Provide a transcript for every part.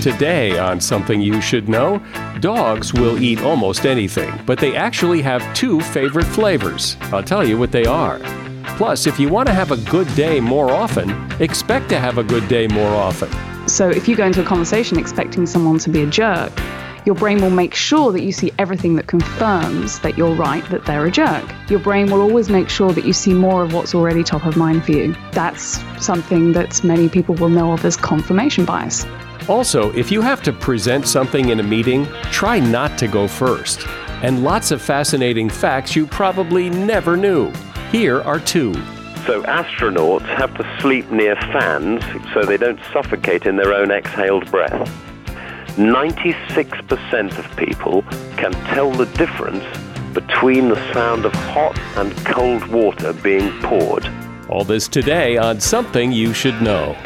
Today on Something You Should Know, dogs will eat almost anything, but they actually have two favorite flavors. I'll tell you what they are. Plus, if you want to have a good day more often, expect to have a good day more often. So if you go into a conversation expecting someone to be a jerk, your brain will make sure that you see everything that confirms that you're right, that they're a jerk. Your brain will always make sure that you see more of what's already top of mind for you. That's something that many people will know of as confirmation bias. Also, if you have to present something in a meeting, try not to go first. And lots of fascinating facts you probably never knew. Here are two. So astronauts have to sleep near fans so they don't suffocate in their own exhaled breath. 96% of people can tell the difference between the sound of hot and cold water being poured. All this today on Something You Should Know.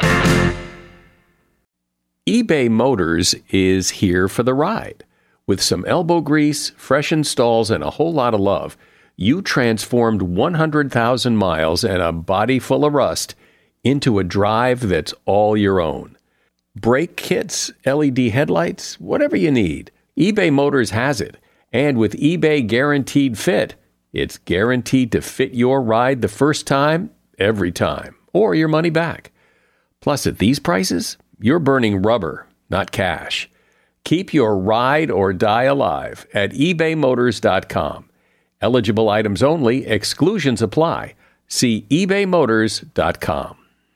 eBay Motors is here for the ride. With some elbow grease, fresh installs, and a whole lot of love, you transformed 100,000 miles and a body full of rust into a drive that's all your own. Brake kits, LED headlights, whatever you need, eBay Motors has it. And with eBay Guaranteed Fit, it's guaranteed to fit your ride the first time, every time, or your money back. Plus, at these prices, you're burning rubber, not cash. Keep your ride or die alive at ebaymotors.com. Eligible items only, exclusions apply. See ebaymotors.com.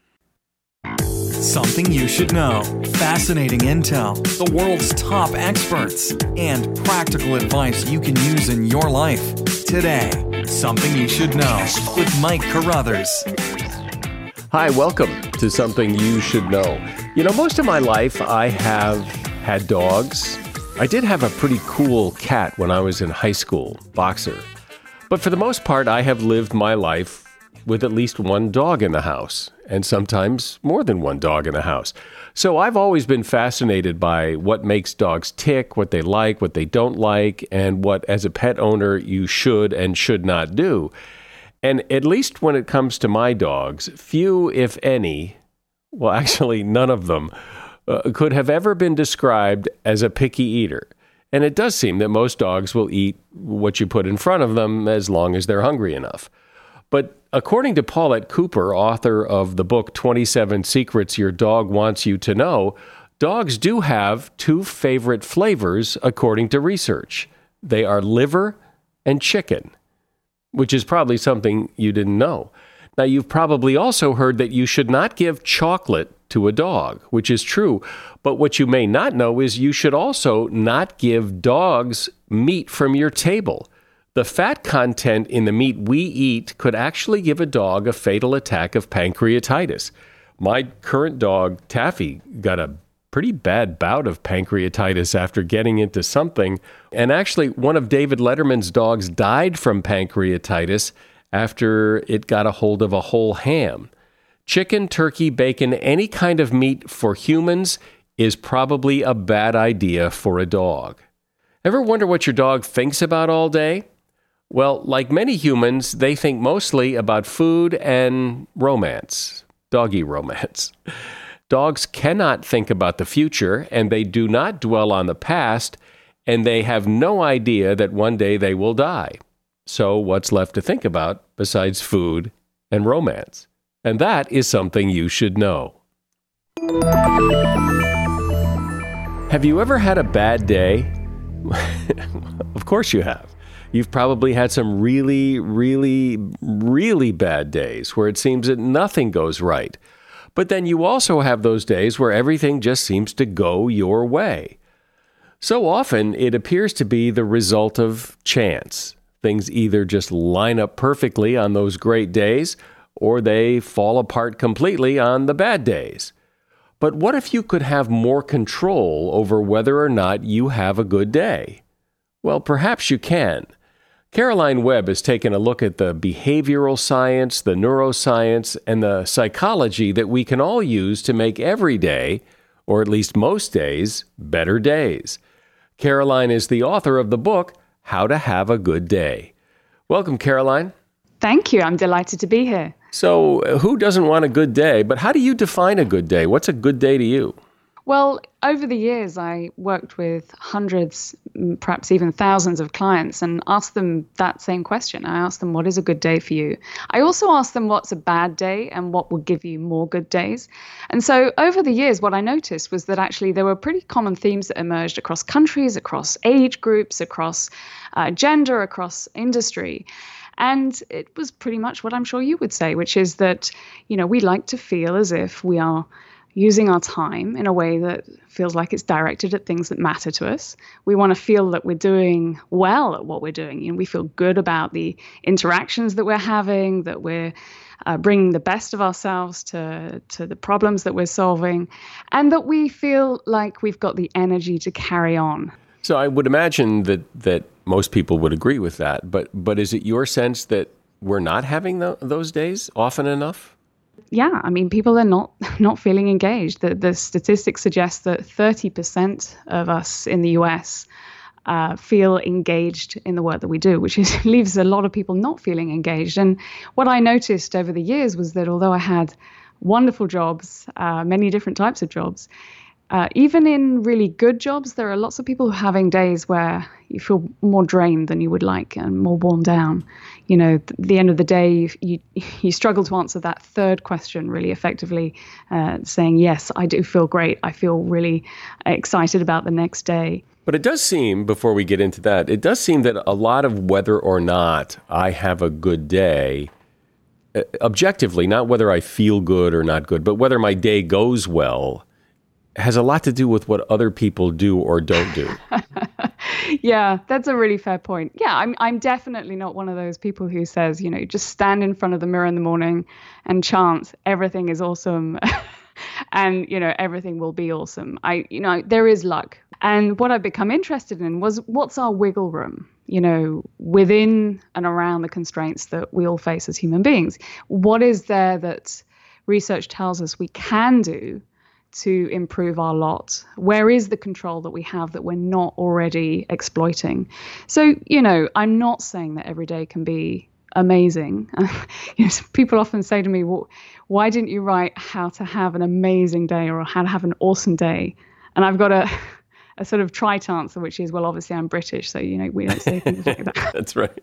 Something you should know. Fascinating intel, the world's top experts, and practical advice you can use in your life. Today, Something You Should Know with Mike Carruthers. Hi, welcome to Something You Should Know. You know, most of my life I have had dogs. I did have a pretty cool cat when I was in high school, Boxer. But for the most part, I have lived my life with at least one dog in the house, and sometimes more than one dog in the house. So I've always been fascinated by what makes dogs tick, what they like, what they don't like, and what, as a pet owner, you should and should not do. And at least when it comes to my dogs, few, if any, well, actually none of them, could have ever been described as a picky eater. And it does seem that most dogs will eat what you put in front of them as long as they're hungry enough. But according to Paulette Cooper, author of the book 27 Secrets Your Dog Wants You to Know, dogs do have two favorite flavors according to research. They are liver and chicken, which is probably something you didn't know. Now, you've probably also heard that you should not give chocolate to a dog, which is true. But what you may not know is you should also not give dogs meat from your table. The fat content in the meat we eat could actually give a dog a fatal attack of pancreatitis. My current dog, Taffy, got a pretty bad bout of pancreatitis after getting into something. And actually, one of David Letterman's dogs died from pancreatitis after it got a hold of a whole ham. Chicken, turkey, bacon, any kind of meat for humans is probably a bad idea for a dog. Ever wonder what your dog thinks about all day? Well, like many humans, they think mostly about food and romance, doggy romance. Dogs cannot think about the future, and they do not dwell on the past, and they have no idea that one day they will die. So what's left to think about besides food and romance? And that is something you should know. Have you ever had a bad day? Of course you have. You've probably had some really, really, really bad days where it seems that nothing goes right. But then you also have those days where everything just seems to go your way. So often it appears to be the result of chance. Things either just line up perfectly on those great days, or they fall apart completely on the bad days. But what if you could have more control over whether or not you have a good day? Well, perhaps you can. Caroline Webb has taken a look at the behavioral science, the neuroscience, and the psychology that we can all use to make every day, or at least most days, better days. Caroline is the author of the book, How to Have a Good Day. Welcome, Caroline. Thank you. I'm delighted to be here. So who doesn't want a good day? But how do you define a good day? What's a good day to you? Well, over the years, I worked with hundreds, perhaps even thousands of clients and asked them that same question. I asked them, what is a good day for you? I also asked them what's a bad day and what will give you more good days. And so over the years, what I noticed was that actually there were pretty common themes that emerged across countries, across age groups, across gender, across industry. And it was pretty much what I'm sure you would say, which is that, we like to feel as if we are using our time in a way that feels like it's directed at things that matter to us. We want to feel that we're doing well at what we're doing. We feel good about the interactions that we're having, that we're bringing the best of ourselves to the problems that we're solving, and that we feel like we've got the energy to carry on. So I would imagine that most people would agree with that. But is it your sense that we're not having those days often enough? Yeah, I mean, people are not feeling engaged. The statistics suggest that 30% of us in the US feel engaged in the work that we do, which leaves a lot of people not feeling engaged. And what I noticed over the years was that although I had wonderful jobs, many different types of jobs, even in really good jobs, there are lots of people having days where you feel more drained than you would like and more worn down. At the end of the day, you struggle to answer that third question really effectively, saying, yes, I do feel great. I feel really excited about the next day. But it does seem, before we get into that, it does seem that a lot of whether or not I have a good day, objectively, not whether I feel good or not good, but whether my day goes well, has a lot to do with what other people do or don't do. Yeah, that's a really fair point. Yeah, I'm definitely not one of those people who says, just stand in front of the mirror in the morning and chant, everything is awesome. And, everything will be awesome. There is luck. And what I've become interested in was what's our wiggle room, within and around the constraints that we all face as human beings. What is there that research tells us we can do to improve our lot? Where is the control that we have that we're not already exploiting? So, I'm not saying that every day can be amazing. People often say to me, well, why didn't you write how to have an amazing day or how to have an awesome day? And I've got a sort of trite answer, which is, well, obviously I'm British, so, we don't say things like that. That's right.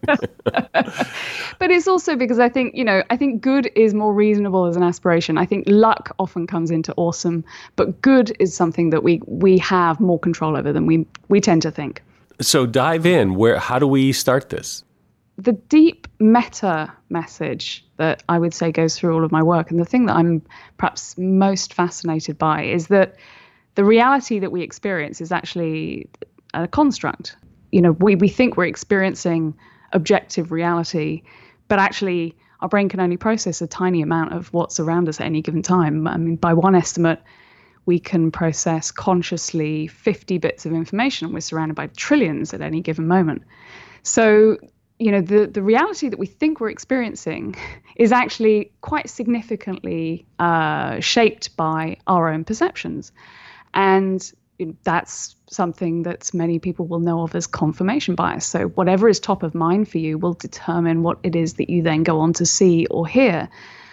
But it's also because I think good is more reasonable as an aspiration. I think luck often comes into awesome, but good is something that we have more control over than we tend to think. So dive in. How do we start this? The deep meta message that I would say goes through all of my work, and the thing that I'm perhaps most fascinated by, is that the reality that we experience is actually a construct. We think we're experiencing objective reality, but actually our brain can only process a tiny amount of what's around us at any given time. I mean, by one estimate, we can process consciously 50 bits of information. We're surrounded by trillions at any given moment. So, the reality that we think we're experiencing is actually quite significantly shaped by our own perceptions. And that's something that many people will know of as confirmation bias. So whatever is top of mind for you will determine what it is that you then go on to see or hear.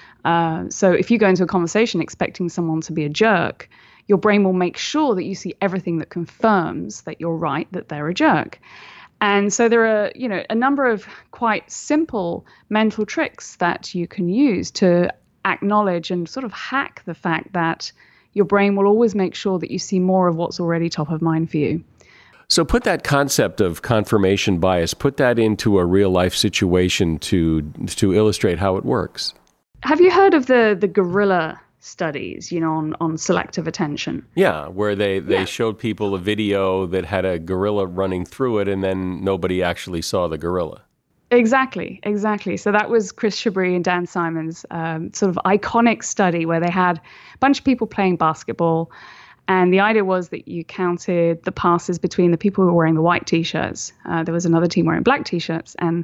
So if you go into a conversation expecting someone to be a jerk, your brain will make sure that you see everything that confirms that you're right, that they're a jerk. And so there are, a number of quite simple mental tricks that you can use to acknowledge and sort of hack the fact that your brain will always make sure that you see more of what's already top of mind for you. So put that concept of confirmation bias, put that into a real life situation to illustrate how it works. Have you heard of the gorilla studies, on selective attention? Yeah, where they showed people a video that had a gorilla running through it and then nobody actually saw the gorilla. Exactly. So that was Chris Chabris and Dan Simon's sort of iconic study where they had a bunch of people playing basketball. And the idea was that you counted the passes between the people who were wearing the white T-shirts. There was another team wearing black T-shirts. And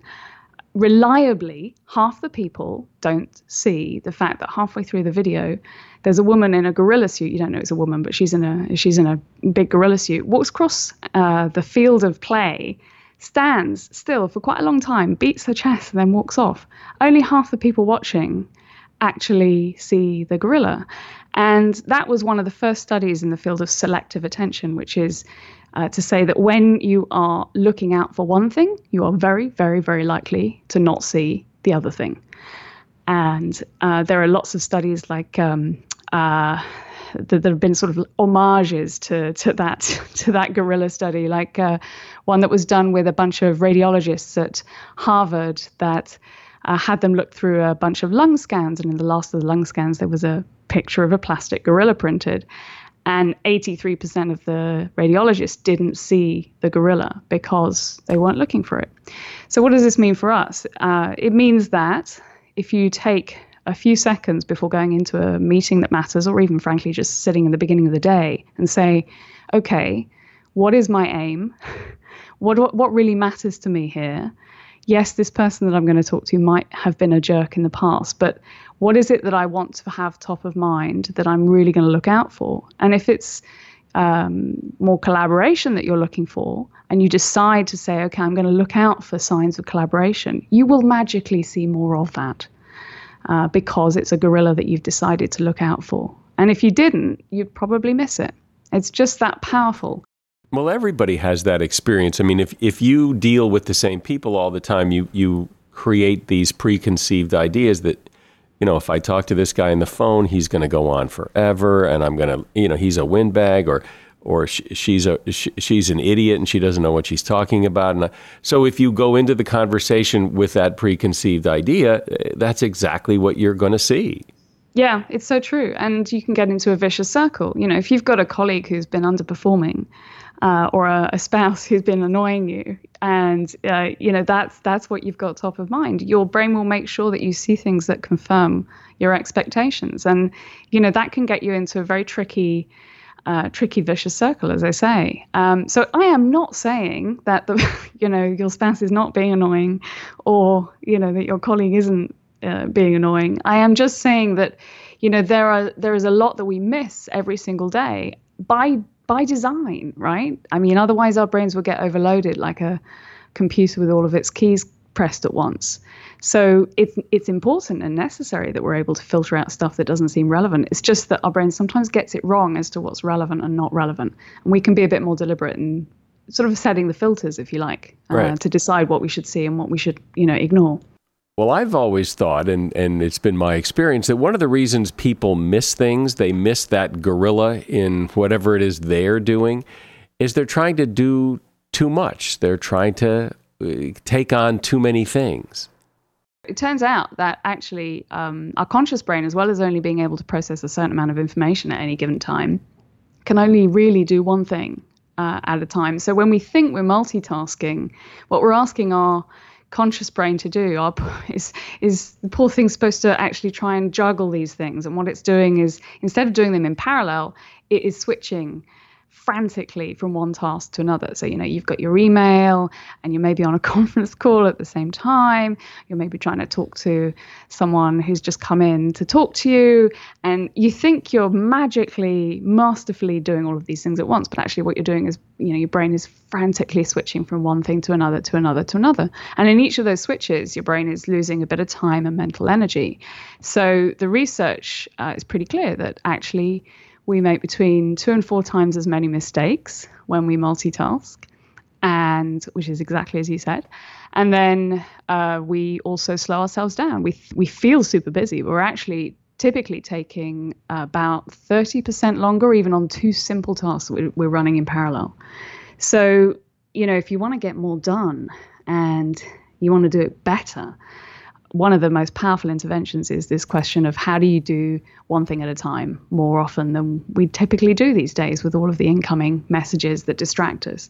reliably, half the people don't see the fact that halfway through the video, there's a woman in a gorilla suit. You don't know it's a woman, but she's in a big gorilla suit. Walks across the field of play, stands still for quite a long time, beats her chest, and then walks off. Only half the people watching actually see the gorilla. And that was one of the first studies in the field of selective attention, which is to say that when you are looking out for one thing, you are very, very, very likely to not see the other thing. And there are lots of studies like that have been sort of homages to that gorilla study, like one that was done with a bunch of radiologists at Harvard that had them look through a bunch of lung scans, and in the last of the lung scans there was a picture of a plastic gorilla printed, and 83% of the radiologists didn't see the gorilla because they weren't looking for it. So what does this mean for us? It means that if you take a few seconds before going into a meeting that matters, or even frankly just sitting in the beginning of the day and say, okay, what is my aim? What really matters to me here? Yes, this person that I'm going to talk to might have been a jerk in the past, but what is it that I want to have top of mind that I'm really going to look out for? And if it's more collaboration that you're looking for, and you decide to say, okay, I'm going to look out for signs of collaboration, you will magically see more of that because it's a gorilla that you've decided to look out for. And if you didn't, you'd probably miss it. It's just that powerful. Well, everybody has that experience. I mean, if you deal with the same people all the time, you create these preconceived ideas that, you know, if I talk to this guy on the phone, he's going to go on forever, and I'm going to, you know, he's a windbag, or she's an idiot and she doesn't know what she's talking about. And so if you go into the conversation with that preconceived idea, that's exactly what you're going to see. Yeah, it's so true. And you can get into a vicious circle. You know, if you've got a colleague who's been underperforming, or a spouse who's been annoying you, and you know, that's what you've got top of mind, your brain will make sure that you see things that confirm your expectations. And you know, that can get you into a very tricky vicious circle, as I say. So I am not saying that you know, your spouse is not being annoying, or you know, that your colleague isn't being annoying. I am just saying that, you know, there is a lot that we miss every single day by design, right? I mean, otherwise our brains will get overloaded like a computer with all of its keys pressed at once. So it's important and necessary that we're able to filter out stuff that doesn't seem relevant. It's just that our brain sometimes gets it wrong as to what's relevant and not relevant. And we can be a bit more deliberate in sort of setting the filters, if you like, right, to decide what we should see and what we should, you know, ignore. Well, I've always thought, and it's been my experience, that one of the reasons people miss things, they miss that gorilla in whatever it is they're doing, is they're trying to do too much. They're trying to take on too many things. It turns out that actually our conscious brain, as well as only being able to process a certain amount of information at any given time, can only really do one thing at a time. So when we think we're multitasking, what we're asking our conscious brain to do is the poor thing's supposed to actually try and juggle these things. And what it's doing is, instead of doing them in parallel, it is switching frantically from one task to another. So, you know, you've got your email and you may be on a conference call at the same time. You're maybe trying to talk to someone who's just come in to talk to you. And you think you're magically, masterfully doing all of these things at once. But actually what you're doing is, you know, your brain is frantically switching from one thing to another, to another, to another. And in each of those switches, your brain is losing a bit of time and mental energy. So the research is pretty clear that actually we make between 2 and 4 times as many mistakes when we multitask, and which is exactly as you said. And then we also slow ourselves down. We feel super busy. We're actually typically taking about 30% longer, even on 2 simple tasks that we're running in parallel. So, you know, if you want to get more done and you want to do it better, one of the most powerful interventions is this question of how do you do one thing at a time more often than we typically do these days with all of the incoming messages that distract us.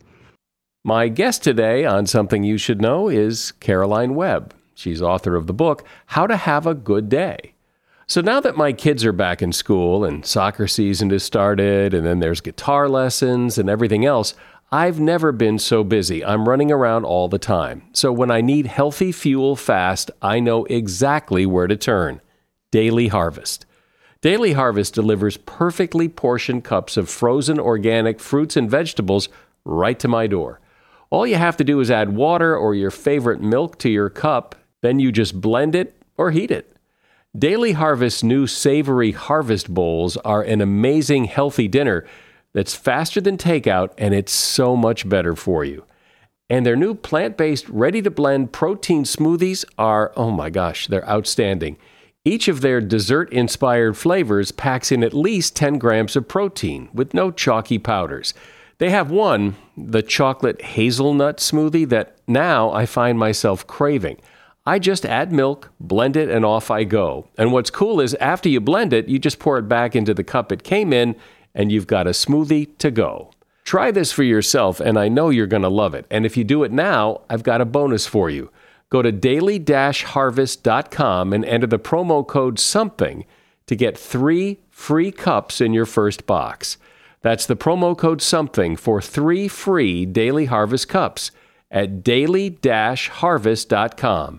My guest today on Something You Should Know is Caroline Webb. She's author of the book, How to Have a Good Day. So now that my kids are back in school and soccer season has started, and then there's guitar lessons and everything else, I've never been so busy. I'm running around all the time. So when I need healthy fuel fast, I know exactly where to turn. Daily Harvest. Daily Harvest delivers perfectly portioned cups of frozen organic fruits and vegetables right to my door. All you have to do is add water or your favorite milk to your cup, then you just blend it or heat it. Daily Harvest's new savory harvest bowls are an amazing healthy dinner that's faster than takeout, and it's so much better for you. And their new plant-based, ready-to-blend protein smoothies are, oh my gosh, they're outstanding. Each of their dessert-inspired flavors packs in at least 10 grams of protein with no chalky powders. They have one, the chocolate hazelnut smoothie, that now I find myself craving. I just add milk, blend it, and off I go. And what's cool is after you blend it, you just pour it back into the cup it came in, and you've got a smoothie to go. Try this for yourself, and I know you're going to love it. And if you do it now, I've got a bonus for you. Go to daily-harvest.com and enter the promo code SOMETHING to get 3 free cups in your first box. That's the promo code SOMETHING for 3 free Daily Harvest cups at daily-harvest.com.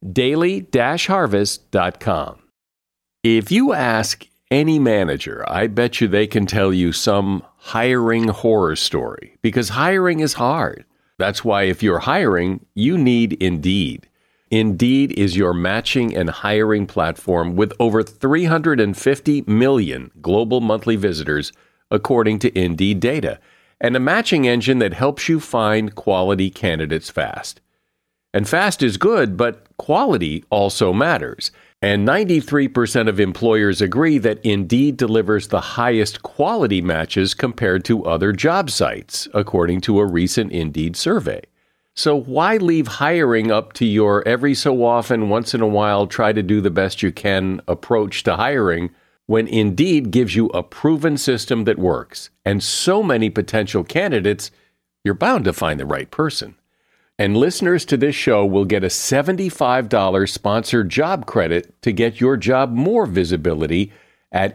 daily-harvest.com. If you ask any manager, I bet you they can tell you some hiring horror story, because hiring is hard. That's why if you're hiring, you need Indeed. Indeed is your matching and hiring platform with over 350 million global monthly visitors, according to Indeed data, and a matching engine that helps you find quality candidates fast. And fast is good, but quality also matters. And 93% of employers agree that Indeed delivers the highest quality matches compared to other job sites, according to a recent Indeed survey. So why leave hiring up to your every so often, once in a while, try to do the best you can approach to hiring when Indeed gives you a proven system that works? And so many potential candidates, you're bound to find the right person. And listeners to this show will get a $75 sponsored job credit to get your job more visibility at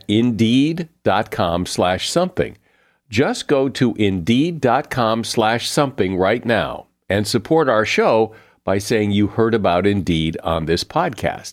Indeed.com/something. Just go to Indeed.com/something right now and support our show by saying you heard about Indeed on this podcast.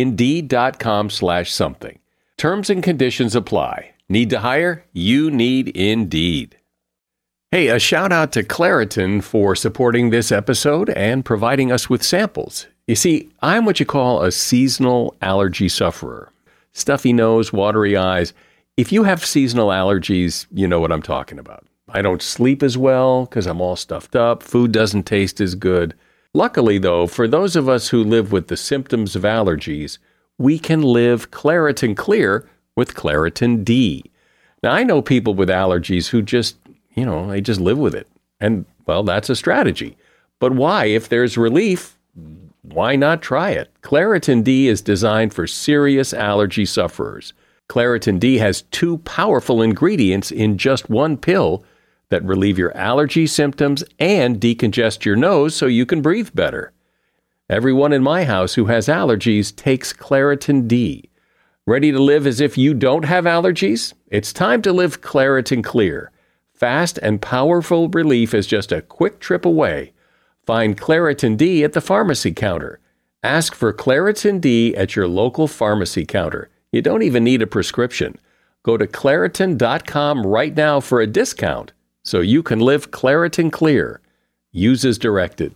Indeed.com/something. Terms and conditions apply. Need to hire? You need Indeed. Hey, a shout out to Claritin for supporting this episode and providing us with samples. You see, I'm what you call a seasonal allergy sufferer. Stuffy nose, watery eyes. If you have seasonal allergies, you know what I'm talking about. I don't sleep as well because I'm all stuffed up. Food doesn't taste as good. Luckily, though, for those of us who live with the symptoms of allergies, we can live Claritin Clear with Claritin D. Now, I know people with allergies who just they just live with it. And, well, that's a strategy. But why? If there's relief, why not try it? Claritin D is designed for serious allergy sufferers. Claritin D has 2 powerful ingredients in just one pill that relieve your allergy symptoms and decongest your nose so you can breathe better. Everyone in my house who has allergies takes Claritin D. Ready to live as if you don't have allergies? It's time to live Claritin Clear. Fast and powerful relief is just a quick trip away. Find Claritin D at the pharmacy counter. Ask for Claritin D at your local pharmacy counter. You don't even need a prescription. Go to Claritin.com right now for a discount so you can live Claritin Clear. Use as directed.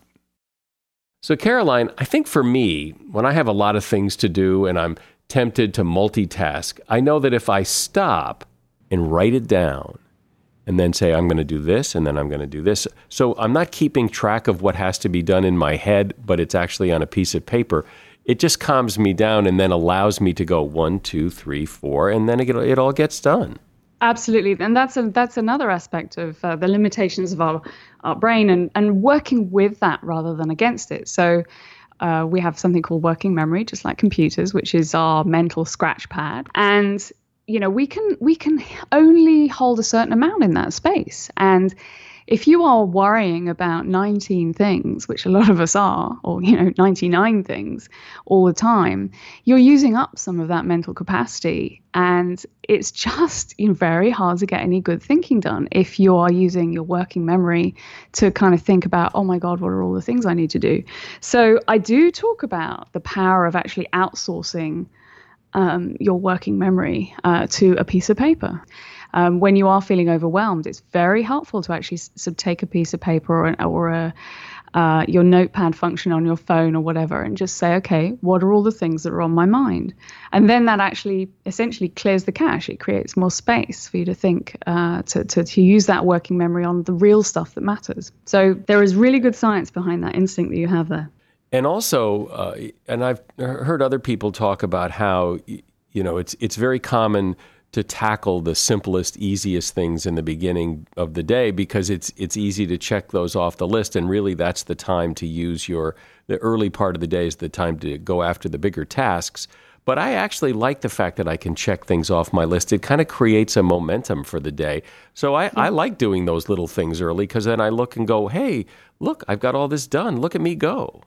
So Caroline, I think for me, when I have a lot of things to do and I'm tempted to multitask, I know that if I stop and write it down, and then say, I'm going to do this, and then I'm going to do this. So I'm not keeping track of what has to be done in my head, but it's actually on a piece of paper. It just calms me down and then allows me to go 1, 2, 3, 4, and then it all gets done. Absolutely. And that's another aspect of the limitations of our brain and working with that rather than against it. So we have something called working memory, just like computers, which is our mental scratch pad. And we can only hold a certain amount in that space. And if you are worrying about 19 things, which a lot of us are, or 99 things all the time, you're using up some of that mental capacity. And it's just very hard to get any good thinking done if you are using your working memory to kind of think about, oh my God, what are all the things I need to do? So I do talk about the power of actually outsourcing your working memory to a piece of paper. When you are feeling overwhelmed, it's very helpful to actually take a piece of paper or your notepad function on your phone or whatever, and just say, okay, what are all the things that are on my mind? And then that actually essentially clears the cache. It creates more space for you to think, to use that working memory on the real stuff that matters. So there is really good science behind that instinct that you have there. And also, and I've heard other people talk about how, it's very common to tackle the simplest, easiest things in the beginning of the day because it's easy to check those off the list. And really, that's the time to use the early part of the day is the time to go after the bigger tasks. But I actually like the fact that I can check things off my list. It kind of creates a momentum for the day. So I like doing those little things early because then I look and go, hey, look, I've got all this done. Look at me go.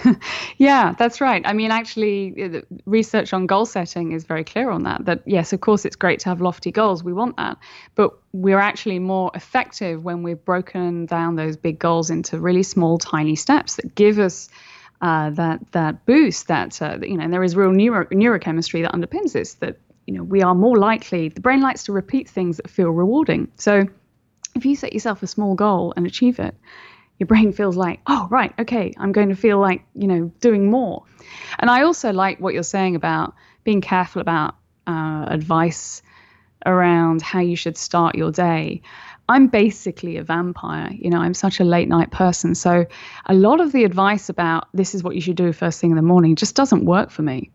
Yeah, that's right. I mean, actually, the research on goal setting is very clear on that yes, of course, it's great to have lofty goals. We want that. But we're actually more effective when we've broken down those big goals into really small, tiny steps that give us that boost and there is real neurochemistry that underpins this, that, we are more likely, the brain likes to repeat things that feel rewarding. So if you set yourself a small goal and achieve it, your brain feels like, oh, right, okay, I'm going to feel like, doing more. And I also like what you're saying about being careful about advice around how you should start your day. I'm basically a vampire. I'm such a late night person. So a lot of the advice about this is what you should do first thing in the morning just doesn't work for me.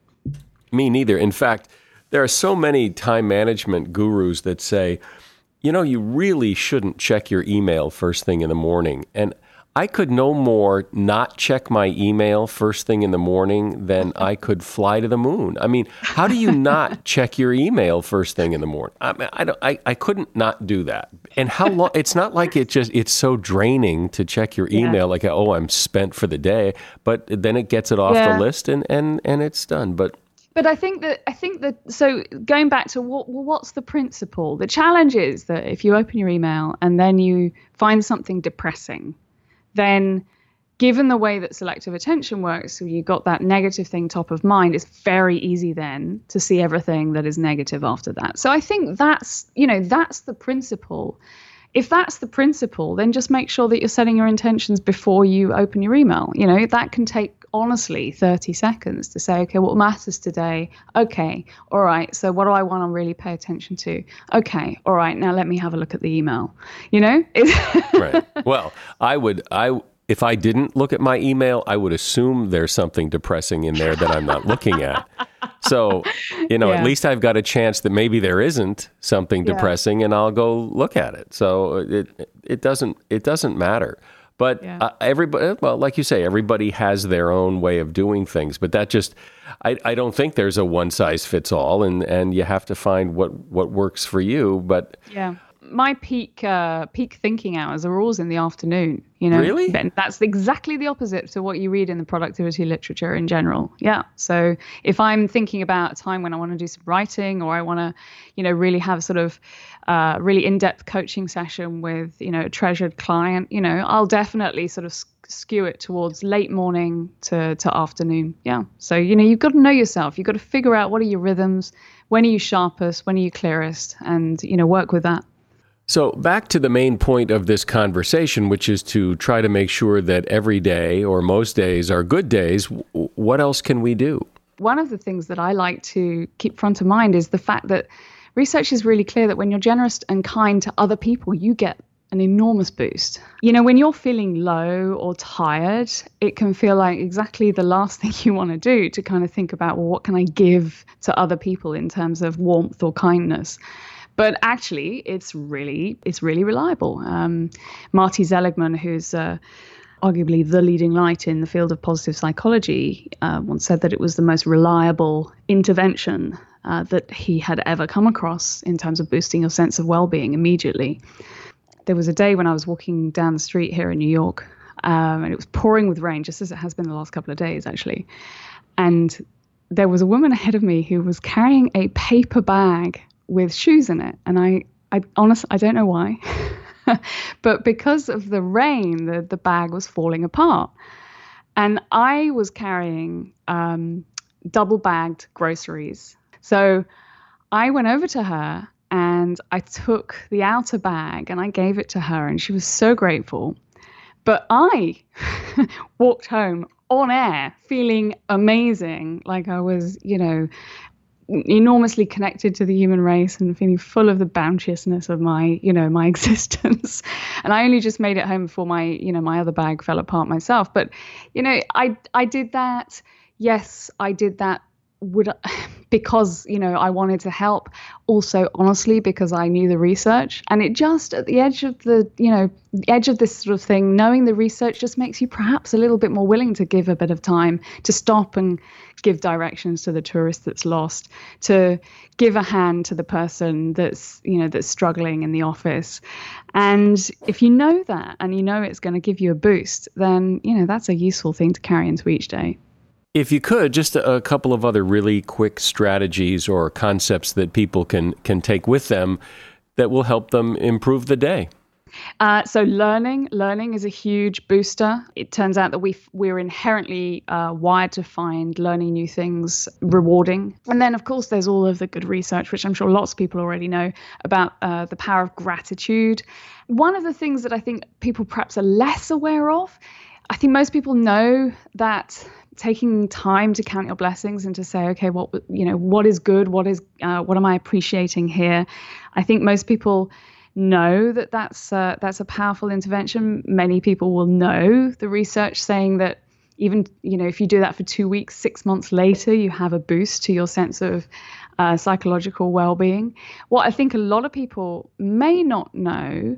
Me neither. In fact, there are so many time management gurus that say, you really shouldn't check your email first thing in the morning. And I could no more not check my email first thing in the morning than I could fly to the moon. I mean, how do you not check your email first thing in the morning? I couldn't not do that. And how long? It's not like it's so draining to check your email, like, oh, I'm spent for the day. But then it gets it off the list and it's done. But I think that so going back to what's the principle? The challenge is that if you open your email and then you find something depressing, then given the way that selective attention works, so you got that negative thing top of mind, it's very easy then to see everything that is negative after that. So I think that's the principle. If that's the principle, then just make sure that you're setting your intentions before you open your email. That can take, honestly, 30 seconds to say, okay, what matters today? Okay, all right, so what do I want to really pay attention to? Okay, all right, now let me have a look at the email. Right. Well, if I didn't look at my email, I would assume there's something depressing in there that I'm not looking at. So, at least I've got a chance that maybe there isn't something depressing, and I'll go look at it. So it doesn't matter. But everybody, well, like you say, everybody has their own way of doing things. But that just, I don't think there's a one size fits all, and you have to find what works for you. But my peak thinking hours are always in the afternoon. Really? And that's exactly the opposite to what you read in the productivity literature in general. Yeah. So if I'm thinking about a time when I want to do some writing, or I want to, really have sort of really in-depth coaching session with, a treasured client, I'll definitely sort of skew it towards late morning to afternoon. Yeah. So, you've got to know yourself. You've got to figure out what are your rhythms, when are you sharpest, when are you clearest, and, work with that. So back to the main point of this conversation, which is to try to make sure that every day or most days are good days. What else can we do? One of the things that I like to keep front of mind is the fact that research is really clear that when you're generous and kind to other people, you get an enormous boost. When you're feeling low or tired, it can feel like exactly the last thing you want to do to kind of think about, well, what can I give to other people in terms of warmth or kindness? But actually, it's really reliable. Marty Seligman, who's arguably the leading light in the field of positive psychology, once said that it was the most reliable intervention that he had ever come across in terms of boosting your sense of well-being immediately. There was a day when I was walking down the street here in New York, and it was pouring with rain, just as it has been the last couple of days, actually. And there was a woman ahead of me who was carrying a paper bag with shoes in it. And I honestly, I don't know why, but because of the rain, the bag was falling apart. And I was carrying double bagged groceries. So I went over to her and I took the outer bag and I gave it to her, and she was so grateful. But I walked home on air feeling amazing, like I was, enormously connected to the human race and feeling full of the bounteousness of my existence. And I only just made it home before my other bag fell apart myself. But, I did that. Yes, I did that because, I wanted to help. Also, honestly, because I knew the research, and it just at the edge of this sort of thing, knowing the research just makes you perhaps a little bit more willing to give a bit of time to stop and give directions to the tourist that's lost, to give a hand to the person that's struggling in the office. And if you know that, and it's going to give you a boost, then, that's a useful thing to carry into each day. If you could, just a couple of other really quick strategies or concepts that people can take with them that will help them improve the day. So learning is a huge booster. It turns out that we're inherently wired to find learning new things rewarding. And then, of course, there's all of the good research, which I'm sure lots of people already know about the power of gratitude. One of the things that I think people perhaps are less aware of, I think most people know that taking time to count your blessings and to say, okay, what is good? What am I appreciating here? I think most people know that that's a powerful intervention. Many people will know the research saying that even, if you do that for 2 weeks, 6 months later, you have a boost to your sense of psychological well-being. What I think a lot of people may not know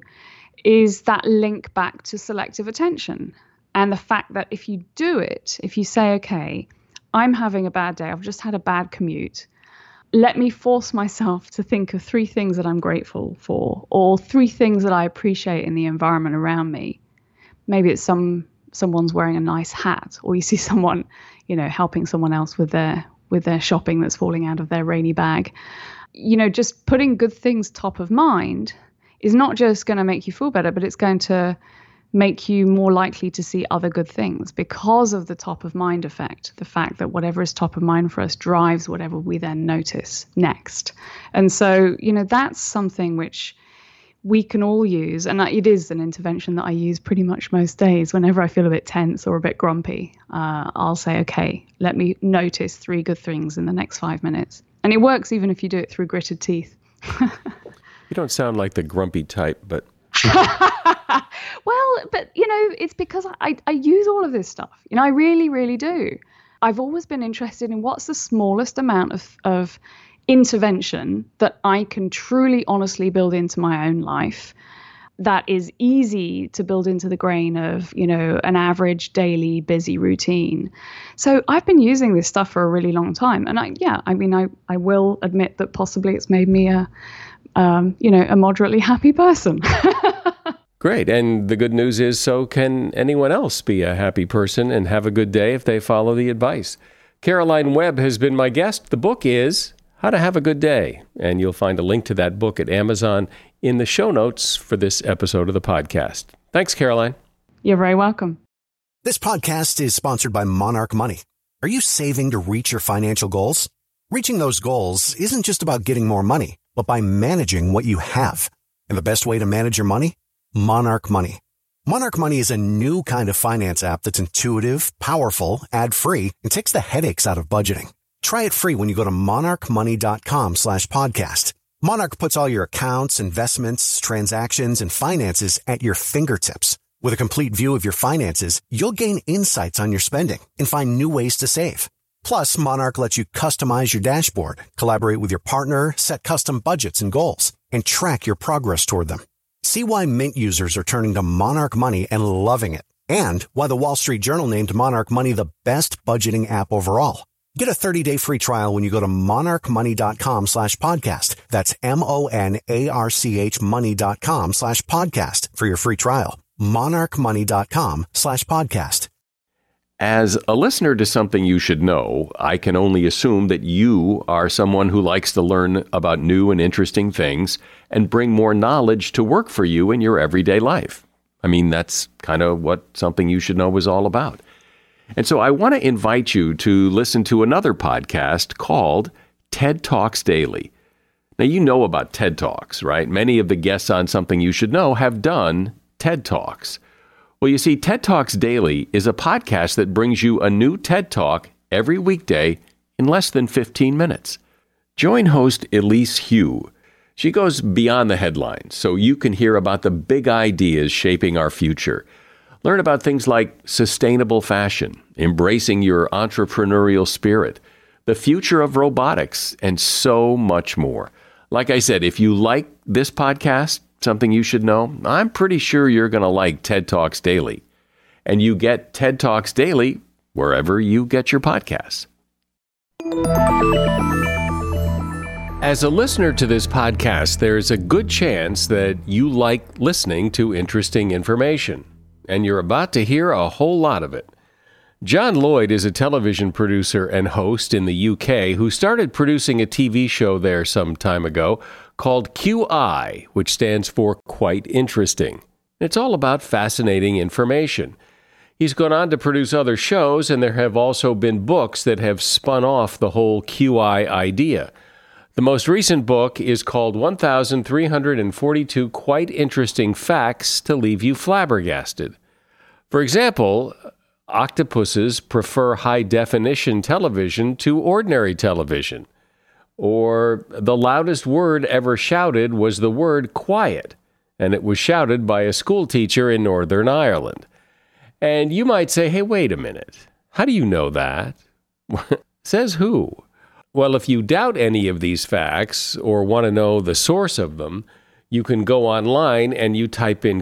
is that link back to selective attention. And the fact that if you do it, if you say, okay, I'm having a bad day, I've just had a bad commute, let me force myself to think of 3 things that I'm grateful for, or 3 things that I appreciate in the environment around me. Maybe it's someone's wearing a nice hat, or you see someone, helping someone else with their shopping that's falling out of their rainy bag. Just putting good things top of mind is not just going to make you feel better, but it's going to make you more likely to see other good things because of the top of mind effect, the fact that whatever is top of mind for us drives whatever we then notice next. And so, that's something which we can all use. And it is an intervention that I use pretty much most days. Whenever I feel a bit tense or a bit grumpy, I'll say, okay, let me notice 3 good things in the next 5 minutes. And it works even if you do it through gritted teeth. You don't sound like the grumpy type, but... Well, but, it's because I use all of this stuff. I really, really do. I've always been interested in what's the smallest amount of intervention that I can truly, honestly build into my own life that is easy to build into the grain of, an average daily busy routine. So I've been using this stuff for a really long time. And I will admit that possibly it's made me a moderately happy person. Great. And the good news is, so can anyone else be a happy person and have a good day if they follow the advice. Caroline Webb has been my guest. The book is How to Have a Good Day, and you'll find a link to that book at Amazon in the show notes for this episode of the podcast. Thanks, Caroline. You're very welcome. This podcast is sponsored by Monarch Money. Are you saving to reach your financial goals? Reaching those goals isn't just about getting more money, but by managing what you have. And the best way to manage your money? Monarch Money. Monarch Money is a new kind of finance app that's intuitive, powerful, ad-free, and takes the headaches out of budgeting. Try it free when you go to monarchmoney.com/podcast. Monarch puts all your accounts, investments, transactions, and finances at your fingertips. With a complete view of your finances, you'll gain insights on your spending and find new ways to save. Plus, Monarch lets you customize your dashboard, collaborate with your partner, set custom budgets and goals, and track your progress toward them. See why Mint users are turning to Monarch Money and loving it, and why the Wall Street Journal named Monarch Money the best budgeting app overall. Get a 30-day free trial when you go to monarchmoney.com/podcast. That's MONARCH money.com/podcast for your free trial. monarchmoney.com/podcast. As a listener to Something You Should Know, I can only assume that you are someone who likes to learn about new and interesting things and bring more knowledge to work for you in your everyday life. I mean, that's kind of what Something You Should Know is all about. And so I want to invite you to listen to another podcast called TED Talks Daily. Now, you know about TED Talks, right? Many of the guests on Something You Should Know have done TED Talks. Well, you see, TED Talks Daily is a podcast that brings you a new TED Talk every weekday in less than 15 minutes. Join host Elise Hu. She goes beyond the headlines so you can hear about the big ideas shaping our future. Learn about things like sustainable fashion, embracing your entrepreneurial spirit, the future of robotics, and so much more. Like I said, if you like this podcast, Something You Should Know, I'm pretty sure you're going to like TED Talks Daily. And you get TED Talks Daily wherever you get your podcasts. As a listener to this podcast, there's a good chance that you like listening to interesting information, and you're about to hear a whole lot of it. John Lloyd is a television producer and host in the UK who started producing a TV show there some time ago called QI, which stands for Quite Interesting. It's all about fascinating information. He's gone on to produce other shows, and there have also been books that have spun off the whole QI idea. The most recent book is called 1,342 Quite Interesting Facts to Leave You Flabbergasted. For example, octopuses prefer high-definition television to ordinary television. Or the loudest word ever shouted was the word quiet, and it was shouted by a schoolteacher in Northern Ireland. And you might say, hey, wait a minute. How do you know that? Says who? Well, if you doubt any of these facts or want to know the source of them, you can go online and you type in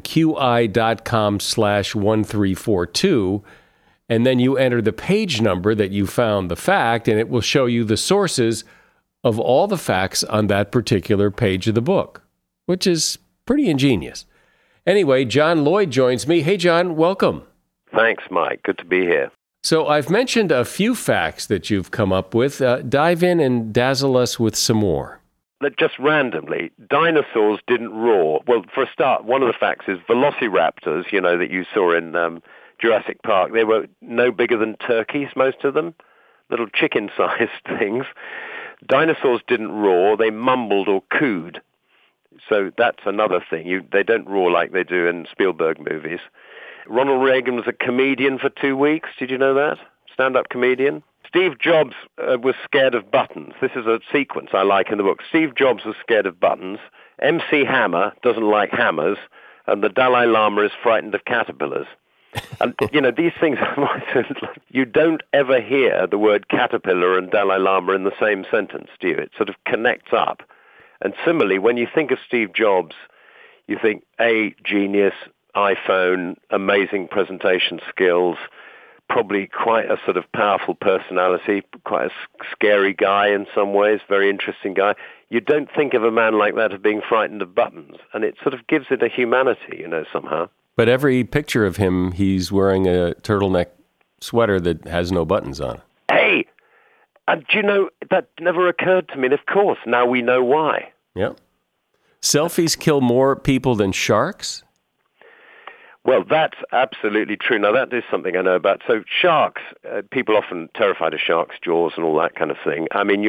qi.com/1342, and then you enter the page number that you found the fact, and it will show you the sources of all the facts on that particular page of the book, which is pretty ingenious. Anyway, John Lloyd joins me. Hey, John, welcome. Thanks, Mike. Good to be here. So I've mentioned a few facts that you've come up with. Dive in and dazzle us with some more. Just randomly, dinosaurs didn't roar. Well, for a start, one of the facts is velociraptors, that you saw in Jurassic Park. They were no bigger than turkeys, most of them, little chicken-sized things. Dinosaurs didn't roar. They mumbled or cooed. So that's another thing. They don't roar like they do in Spielberg movies. Ronald Reagan was a comedian for 2 weeks. Did you know that? Stand-up comedian. Steve Jobs was scared of buttons. This is a sequence I like in the book. Steve Jobs was scared of buttons. MC Hammer doesn't like hammers. And the Dalai Lama is frightened of caterpillars. And, these things, you don't ever hear the word caterpillar and Dalai Lama in the same sentence, do you? It sort of connects up. And similarly, when you think of Steve Jobs, you think, genius, iPhone, amazing presentation skills, probably quite a sort of powerful personality, quite a scary guy in some ways, very interesting guy. You don't think of a man like that as being frightened of buttons, and it sort of gives it a humanity, somehow. But every picture of him, he's wearing a turtleneck sweater that has no buttons on it. Hey, and do you know, that never occurred to me, and of course, now we know why. Yep. Selfies kill more people than sharks? Well, that's absolutely true. Now, that is something I know about. So sharks, people often terrified of sharks' jaws and all that kind of thing. I mean,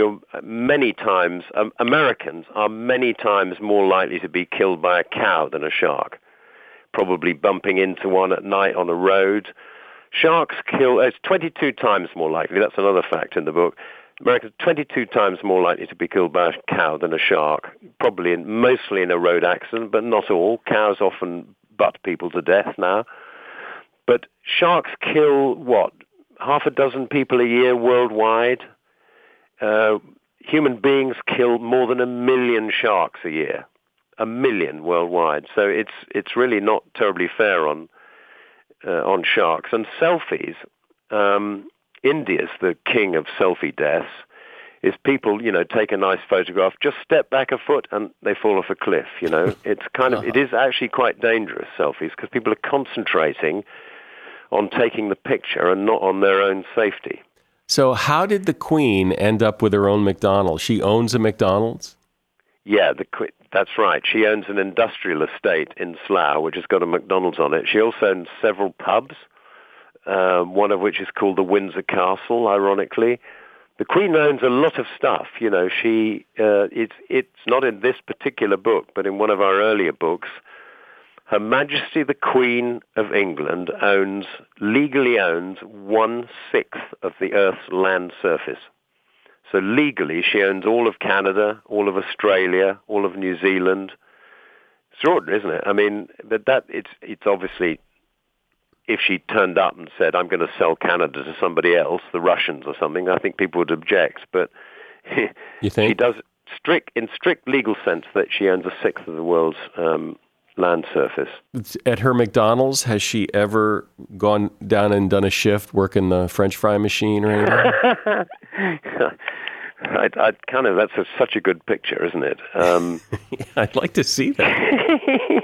Americans are many times more likely to be killed by a cow than a shark, probably bumping into one at night on a road. Sharks it's 22 times more likely. That's another fact in the book. Americans are 22 times more likely to be killed by a cow than a shark, probably mostly in a road accident, but not all. Cows often butt people to death now. But sharks kill, half a dozen people a year worldwide? Human beings kill more than 1 million sharks a year. 1 million worldwide. So it's really not terribly fair on sharks. And selfies, India's the king of selfie deaths. Is people, take a nice photograph, just step back a foot and they fall off a cliff, It's it is actually quite dangerous, selfies, because people are concentrating on taking the picture and not on their own safety. So how did the Queen end up with her own McDonald's? She owns a McDonald's? Yeah, that's right. She owns an industrial estate in Slough, which has got a McDonald's on it. She also owns several pubs, one of which is called the Windsor Castle, ironically. The Queen owns a lot of stuff. It's not in this particular book, but in one of our earlier books, Her Majesty the Queen of England legally owns 1/6 of the Earth's land surface. So legally, she owns all of Canada, all of Australia, all of New Zealand. Extraordinary, isn't it? I mean, it's obviously, if she turned up and said, I'm going to sell Canada to somebody else, the Russians or something, I think people would object. But you think? She does, in strict legal sense, that she owns 1/6 of the world's land surface. At her McDonald's, has she ever gone down and done a shift working the French fry machine or anything? That's such a good picture, isn't it? I'd like to see that.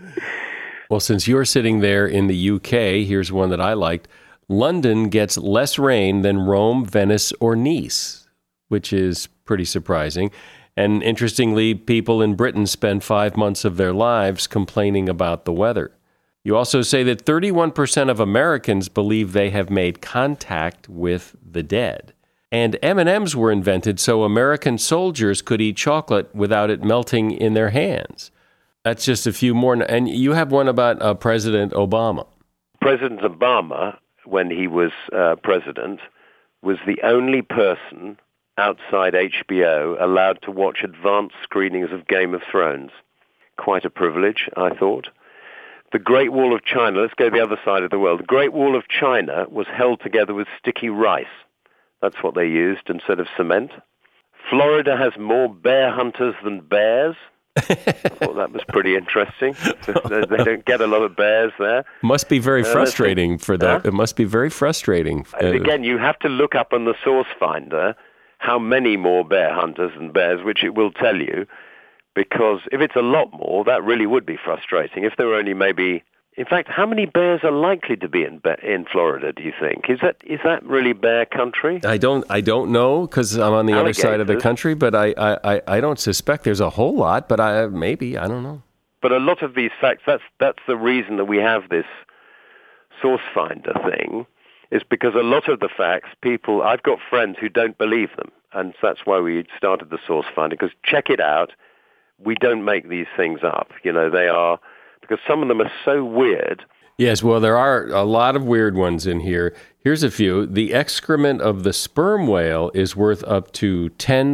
Well, since you're sitting there in the UK, here's one that I liked. London gets less rain than Rome, Venice, or Nice, which is pretty surprising. And interestingly, people in Britain spend 5 months of their lives complaining about the weather. You also say that 31% of Americans believe they have made contact with the dead. And M&Ms were invented so American soldiers could eat chocolate without it melting in their hands. That's just a few more. And you have one about President Obama. President Obama, when he was president, was the only person outside HBO allowed to watch advanced screenings of Game of Thrones. Quite a privilege, I thought. The Great Wall of China, let's go the other side of the world. The Great Wall of China was held together with sticky rice. That's what they used instead of cement. Florida has more bear hunters than bears. I thought that was pretty interesting. They don't get a lot of bears there. Must be very frustrating for them. It must be very frustrating. Again, you have to look up on the source finder how many more bear hunters than bears, which it will tell you, because if it's a lot more, that really would be frustrating. If there were only maybe, in fact, how many bears are likely to be in Florida, do you think? Is that really bear country? I don't know, because I'm on the other side of the country, but I don't suspect there's a whole lot, but I don't know. But a lot of these facts, that's the reason that we have this source finder thing, is because a lot of the facts, I've got friends who don't believe them, and that's why we started the source finder, because check it out, we don't make these things up. They are, because some of them are so weird. Yes, well, there are a lot of weird ones in here. Here's a few. The excrement of the sperm whale is worth up to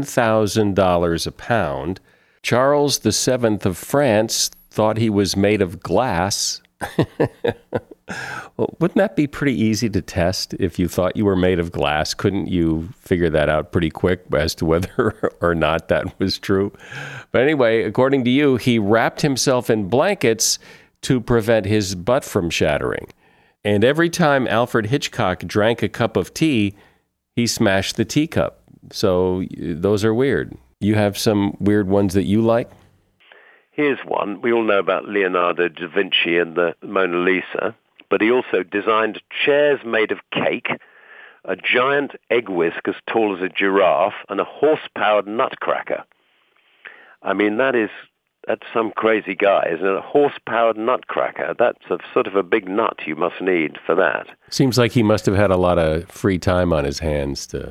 $10,000 a pound. Charles VII of France thought he was made of glass. Well, wouldn't that be pretty easy to test if you thought you were made of glass? Couldn't you figure that out pretty quick as to whether or not that was true? But anyway, according to you, he wrapped himself in blankets to prevent his butt from shattering. And every time Alfred Hitchcock drank a cup of tea, he smashed the teacup. So those are weird. You have some weird ones that you like? Here's one. We all know about Leonardo da Vinci and the Mona Lisa, but he also designed chairs made of cake, a giant egg whisk as tall as a giraffe, and a horse-powered nutcracker. I mean, that's some crazy guy, isn't it? A horse-powered nutcracker. That's sort of a big nut you must need for that. Seems like he must have had a lot of free time on his hands to...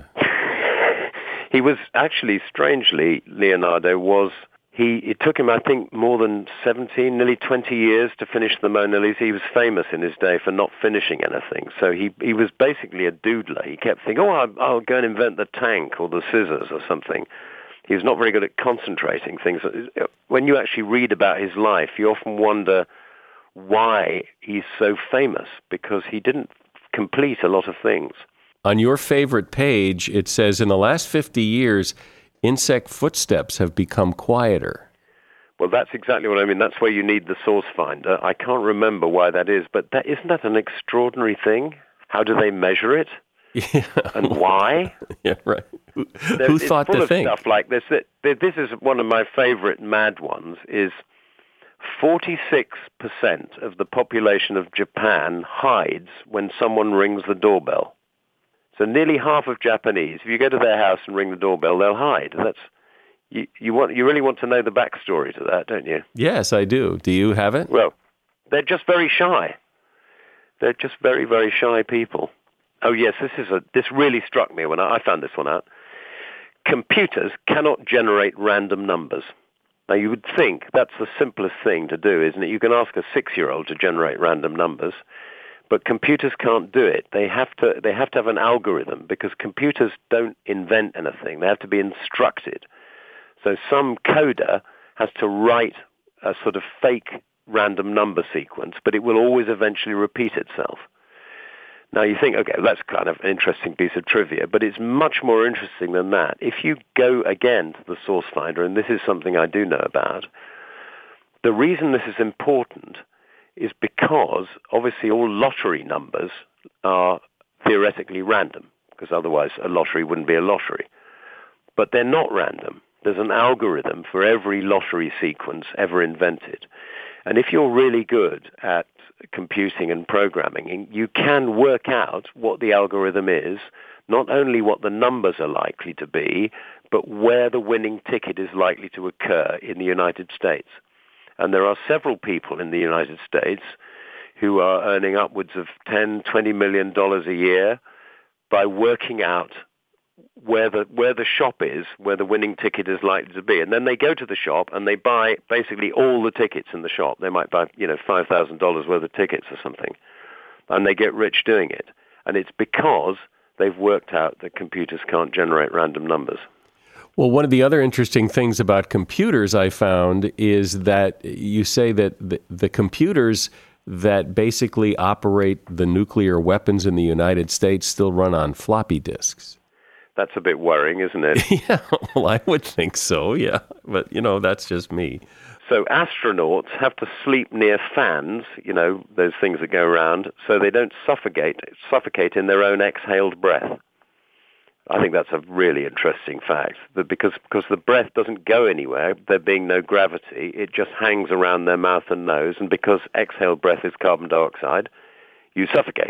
He was actually, strangely, Leonardo was... It took him, I think, more than 17, nearly 20 years to finish the Mona Lisa. He was famous in his day for not finishing anything. So he was basically a doodler. He kept thinking, I'll go and invent the tank or the scissors or something. He was not very good at concentrating things. When you actually read about his life, you often wonder why he's so famous, because he didn't complete a lot of things. On your favorite page, it says, in the last 50 years, insect footsteps have become quieter. Well, that's exactly what I mean. That's where you need the source finder. I can't remember why that is, but isn't that an extraordinary thing? How do they measure it? Yeah. And why? Yeah, right. Who thought to think? Stuff like this. This is one of my favorite mad ones, is 46% of the population of Japan hides when someone rings the doorbell. So nearly half of Japanese, if you go to their house and ring the doorbell, they'll hide. You really want to know the backstory to that, don't you? Yes, I do. Do you have it? Well, they're just very shy. They're just very, very shy people. Oh yes, this really struck me when I found this one out. Computers cannot generate random numbers. Now, you would think that's the simplest thing to do, isn't it? You can ask a 6-year-old to generate random numbers, but computers can't do it. They have to have an algorithm, because computers don't invent anything. They have to be instructed. So some coder has to write a sort of fake random number sequence, but it will always eventually repeat itself. Now you think, okay, that's kind of an interesting piece of trivia, but it's much more interesting than that. If you go again to the source finder, and this is something I do know about, the reason this is important is because obviously all lottery numbers are theoretically random, because otherwise a lottery wouldn't be a lottery. But they're not random. There's an algorithm for every lottery sequence ever invented. And if you're really good at computing and programming, you can work out what the algorithm is, not only what the numbers are likely to be, but where the winning ticket is likely to occur in the United States. And there are several people in the United States who are earning upwards of $10, $20 million a year by working out where the shop is, where the winning ticket is likely to be. And then they go to the shop and they buy basically all the tickets in the shop. They might buy, $5,000 worth of tickets or something. And they get rich doing it. And it's because they've worked out that computers can't generate random numbers. Well, one of the other interesting things about computers I found is that you say that the computers that basically operate the nuclear weapons in the United States still run on floppy disks. That's a bit worrying, isn't it? Yeah, well, I would think so, yeah. But, that's just me. So astronauts have to sleep near fans, those things that go around, so they don't suffocate in their own exhaled breath. I think that's a really interesting fact, that because the breath doesn't go anywhere, there being no gravity, it just hangs around their mouth and nose, and because exhaled breath is carbon dioxide, you suffocate.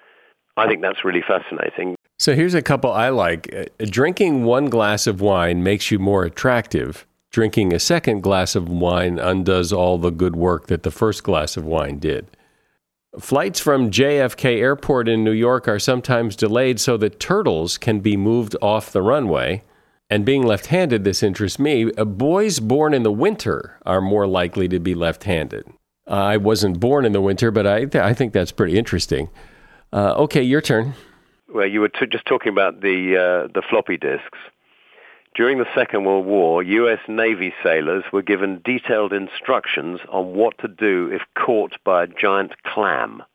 I think that's really fascinating. So here's a couple I like. Drinking one glass of wine makes you more attractive. Drinking a second glass of wine undoes all the good work that the first glass of wine did. Flights from JFK Airport in New York are sometimes delayed so that turtles can be moved off the runway. And being left-handed, this interests me. Boys born in the winter are more likely to be left-handed. I wasn't born in the winter, but I think that's pretty interesting. Okay, your turn. Well, you were just talking about the floppy disks. During the Second World War, U.S. Navy sailors were given detailed instructions on what to do if caught by a giant clam.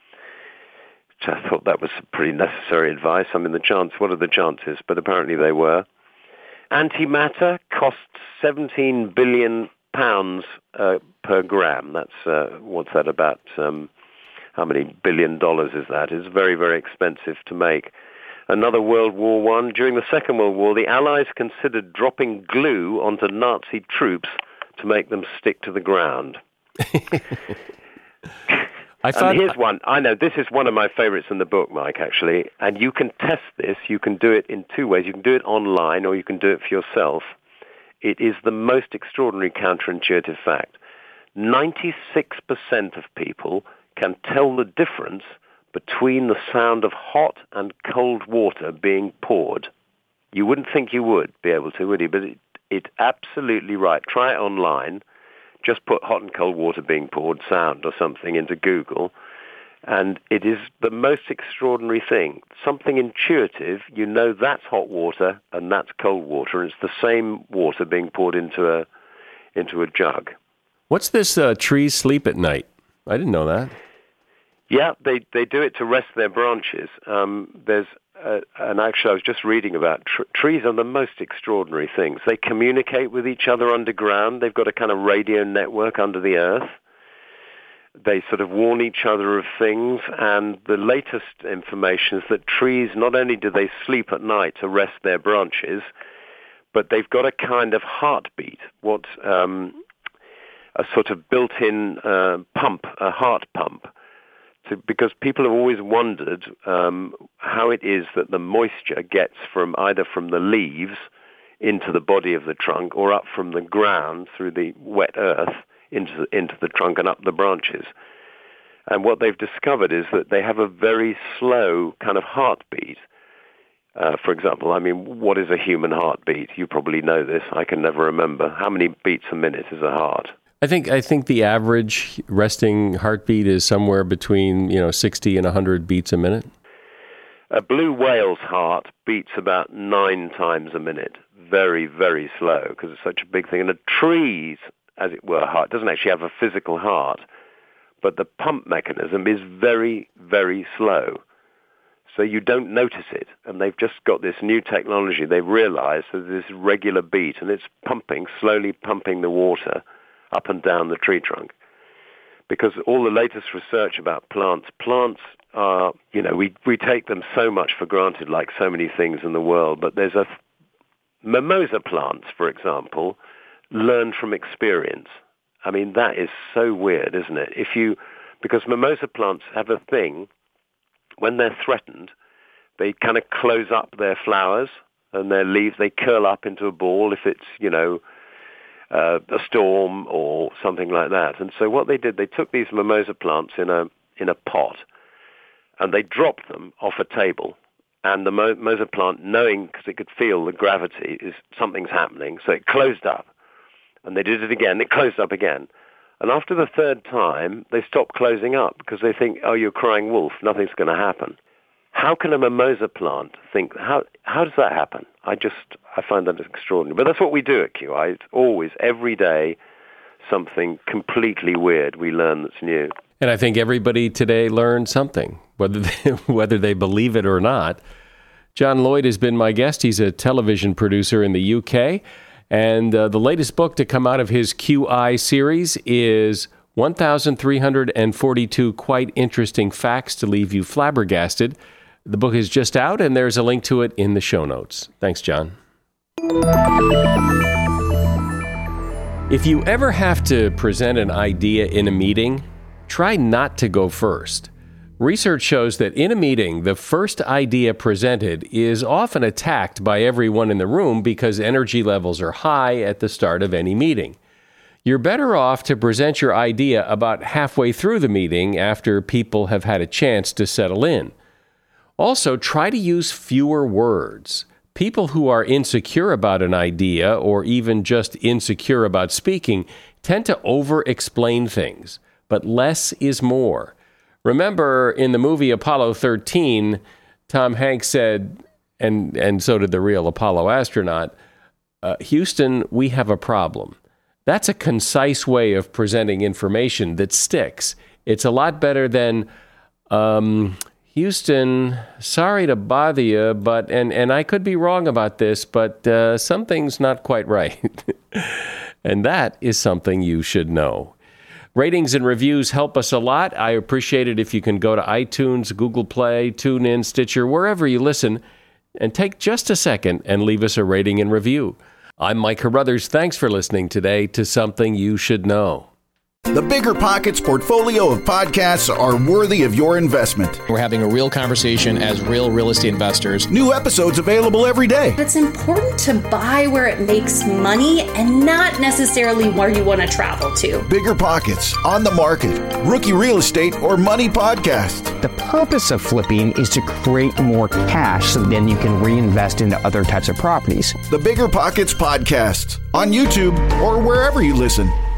Which I thought that was pretty necessary advice. I mean, what are the chances? But apparently they were. Antimatter costs 17 billion pounds per gram. That's, what's that about? How many $billion is that? It's very, very expensive to make. Another World War I. During the Second World War, the Allies considered dropping glue onto Nazi troops to make them stick to the ground. And here's one. I know this is one of my favorites in the book, Mike, actually. And you can test this. You can do it in two ways. You can do it online or you can do it for yourself. It is the most extraordinary counterintuitive fact. 96% of people can tell the difference between the sound of hot and cold water being poured. You wouldn't think you would be able to, would you? But it's absolutely right. Try it online. Just put hot and cold water being poured sound or something into Google, and it is the most extraordinary thing. Something intuitive, that's hot water and that's cold water, and it's the same water being poured into a jug. What's this trees sleep at night? I didn't know that. Yeah, they do it to rest their branches. And actually I was just reading about trees are the most extraordinary things. They communicate with each other underground. They've got a kind of radio network under the earth. They sort of warn each other of things. And the latest information is that trees, not only do they sleep at night to rest their branches, but they've got a kind of heartbeat, a sort of built-in pump, a heart pump. Because people have always wondered how it is that the moisture gets from either from the leaves into the body of the trunk or up from the ground through the wet earth into the trunk and up the branches. And what they've discovered is that they have a very slow kind of heartbeat. For example, I mean, what is a human heartbeat? You probably know this. I can never remember. How many beats a minute is a heart? I think the average resting heartbeat is somewhere between 60 and 100 beats a minute. A blue whale's heart beats about 9 times a minute. Very, very slow because it's such a big thing. And a tree's, as it were, heart doesn't actually have a physical heart, but the pump mechanism is very, very slow. So you don't notice it. And they've just got this new technology. They've realized that this regular beat, and it's pumping, slowly pumping the water up and down the tree trunk. Because all the latest research about plants are, we take them so much for granted, like so many things in the world, but there's mimosa plants, for example, learn from experience. I mean, that is so weird, isn't it? Because mimosa plants have a thing. When they're threatened, they kind of close up their flowers and their leaves. They curl up into a ball if it's, a storm or something like that. And so what they did, they took these mimosa plants in a pot and they dropped them off a table. And the mimosa plant, knowing, because it could feel the gravity, is something's happening, so it closed up. And they did it again, it closed up again. And after the third time, they stop closing up because they think, oh, you're crying wolf, nothing's going to happen. How can a mimosa plant think, how does that happen? I find that extraordinary. But that's what we do at QI. It's always, every day, something completely weird we learn that's new. And I think everybody today learned something, whether they believe it or not. John Lloyd has been my guest. He's a television producer in the UK. And the latest book to come out of his QI series is 1,342 Quite Interesting Facts to Leave You Flabbergasted. The book is just out, and there's a link to it in the show notes. Thanks, John. If you ever have to present an idea in a meeting, try not to go first. Research shows that in a meeting, the first idea presented is often attacked by everyone in the room because energy levels are high at the start of any meeting. You're better off to present your idea about halfway through the meeting after people have had a chance to settle in. Also, try to use fewer words. People who are insecure about an idea or even just insecure about speaking tend to over-explain things, but less is more. Remember, in the movie Apollo 13, Tom Hanks said, and so did the real Apollo astronaut, Houston, we have a problem. That's a concise way of presenting information that sticks. It's a lot better than, Houston, sorry to bother you, but, and I could be wrong about this, but something's not quite right. And that is something you should know. Ratings and reviews help us a lot. I appreciate it if you can go to iTunes, Google Play, TuneIn, Stitcher, wherever you listen, and take just a second and leave us a rating and review. I'm Mike Carruthers. Thanks for listening today to Something You Should Know. The Bigger Pockets portfolio of podcasts are worthy of your investment. We're having a real conversation as real estate investors. New episodes available every day. It's important to buy where it makes money and not necessarily where you want to travel to. Bigger Pockets, On the Market, Rookie Real Estate, or Money Podcast. The purpose of flipping is to create more cash so then you can reinvest into other types of properties. The Bigger Pockets Podcast on YouTube or wherever you listen.